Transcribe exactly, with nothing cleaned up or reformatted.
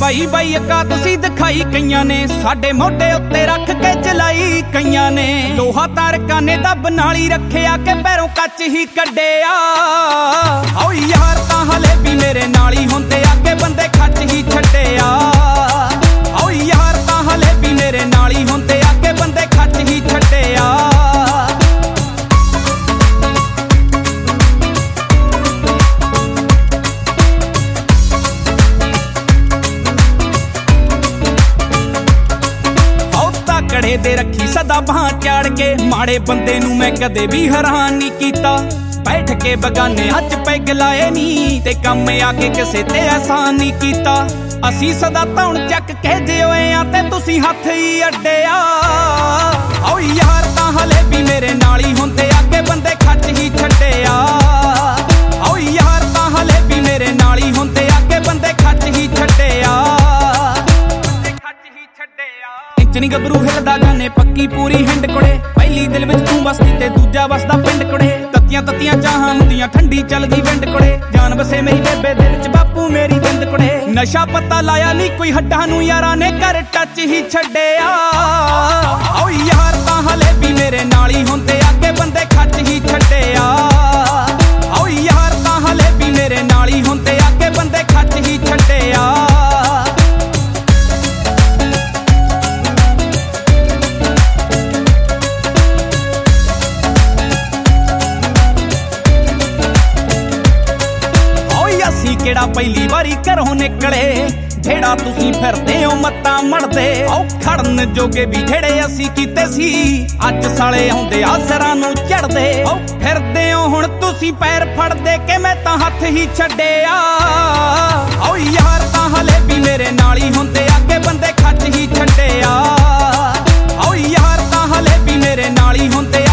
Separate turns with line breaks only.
ਬਾਈ ਬਾਈ ਅੱਕਾ ਤੁਸੀਂ ਦਿਖਾਈ ਕਈਆਂ ਨੇ, ਸਾਡੇ ਮੋਢੇ ਉੱਤੇ ਰੱਖ ਕੇ ਚਲਾਈ ਕਈਆਂ ਨੇ। ਲੋਹਾ ਤਾਰਕਾਂ ਨੇ ਦੱਬ ਨਾਲ ਹੀ ਰੱਖਿਆ ਕਿ ਪੈਰੋਂ ਕੱਚ ਹੀ ਕੱਢਿਆ। ਓ ਯਾਰ ਤਾਂ ਹਲੇ ਵੀ ਮੇਰੇ ਨਾਲ ਹੀ ਹੁੰਦੇ ਆ ਕਿ ਬੰਦੇ ਖੱਚ ਹੀ ਛੱਡਿਆ। ਓ ਯਾਰ ਤਾਂ ਹਲੇ ਵੀ ਮੇਰੇ ਨਾਲ ਹੀ ਹੁੰਦੇ ਆ ਕਿ ਬੰਦੇ ਖੱਚ ਹੀ ਛੱਡਿਆ। ਕੜੇ ਦੇ ਰੱਖੀ ਸਦਾ ਬਾਹਾਂ ਚਾੜ ਕੇ, ਮਾੜੇ ਬੰਦੇ ਨੂੰ ਮੈਂ ਕਦੇ ਵੀ ਹੈਰਾਨ ਨਹੀਂ ਕੀਤਾ। ਬੈਠ ਕੇ ਬਗਾਨਿਆਂ 'ਚ ਪੈਗ ਲਾਏ ਨੀ ਤੇ ਕੰਮ ਆ ਕੇ ਕਿਸੇ ਤੇ ਆਸਾਨ ਨਹੀਂ ਕੀਤਾ। ਅਸੀਂ ਸਦਾ ਧੌਣ ਚੱਕ ਕੇ ਜਿਉਏ ਆ ਤੇ ਤੁਸੀਂ ਹੱਥ ਹੀ ਅੱਡਿਆ। ਓ ਯਾਰ ਤਾਂ ਹਲੇ ਵੀ ਮੇਰੇ ਨਾਲ ਹੀ ਹੁੰਦੇ ਆ ਕਿ ਬੰਦੇ ਖੱਚ ਹੀ ਛੱਡਿਆ। ਓ ਯਾਰ ਤਾਂ ਹਲੇ ਵੀ ਮੇਰੇ ਨਾਲ ਹੀ ਹੁੰਦੇ ਆ ਕਿ ਬੰਦੇ ਖੱਚ ਹੀ ਛੱਡਿਆ। ਨੀ ਗੱਭਰੂ ਹਿਲਦਾ ਗਾਨੇ ਪੱਕੀ ਪੂਰੀ ਹਿੰਡ ਕੁੜੇ, ਪਹਿਲੀ ਦਿਲ ਵਿੱਚ ਤੂੰ ਵਸਦੀ ਤੇ ਦੂਜਾ ਵਸਦਾ ਪਿੰਡ ਕੁੜੇ। ਤੱਤੀਆਂ ਤੱਤੀਆਂ ਚਾਹਾਂ ਹੁੰਦੀਆਂ ਠੰਡੀ ਚੱਲਦੀ ਵਿੰਡ ਕੁੜੇ, ਜਾਨ ਵਸੇ ਮੇਰੀ ਬੇਬੇ ਦੇ ਵਿੱਚ ਬਾਪੂ ਮੇਰੀ ਬਿੰਦ ਕੁੜੇ। ਨਸ਼ਾ ਪੱਤਾ ਲਾਇਆ ਨੀ ਕੋਈ ਹੱਡਾਂ ਨੂੰ ਯਾਰਾਂ ਨੇ ਕਰ ਟੱਚ ਹੀ ਛੱਡਿਆ। ਓ ਯਾਰ ਤਾਂ ਹਲੇ ਵੀ ਮੇਰੇ ਨਾਲ ਹੀ ਹੁੰਦੇ ਆ ਕਿ ਬੰਦੇ ਖੱਚ ਹੀ ਛੱਡਿਆ। ਓ ਯਾਰ ਤਾਂ ਹਲੇ ਵੀ ਮੇਰੇ ਨਾਲ ਹੀ ਹੁੰਦੇ ਆ ਕਿ ਬੰਦੇ ਖੱਚ ਹੀ ਛੱਡਿਆ। ਕਿਹੜਾ ਪਹਿਲੀ ਵਾਰੀ ਘਰੋਂ ਨਿਕਲੇ, ਜਿਹੜਾ ਤੁਸੀਂ ਫਿਰਦੇ ਹੋ ਮੱਤਾਂ ਮੜਦੇ। ਓ ਖੜਨ ਜੋਗੇ ਵੀ ਜਿਹੜੇ ਅਸੀਂ ਕੀਤੇ ਸੀ, ਅੱਜ ਸਾਲੇ ਆਉਂਦੇ ਆ ਸਿਰਾਂ ਨੂੰ ਚੜਦੇ। ਓ ਫਿਰਦੇ ਹੋ ਹੁਣ ਤੁਸੀਂ ਪੈਰ ਫੜਦੇ ਕਿ ਮੈਂ ਤਾਂ ਹੱਥ ਹੀ ਛੱਡਿਆ। ਓ ਯਾਰ ਤਾਂ ਹਲੇ ਵੀ ਮੇਰੇ ਨਾਲ ਹੀ ਹੁੰਦੇ ਆ ਕਿ ਬੰਦੇ ਖੱਚ ਹੀ ਛੱਡਿਆ। ਓ ਯਾਰ ਤਾਂ ਹਲੇ ਵੀ ਮੇਰੇ ਨਾਲ ਹੀ ਹੁੰਦੇ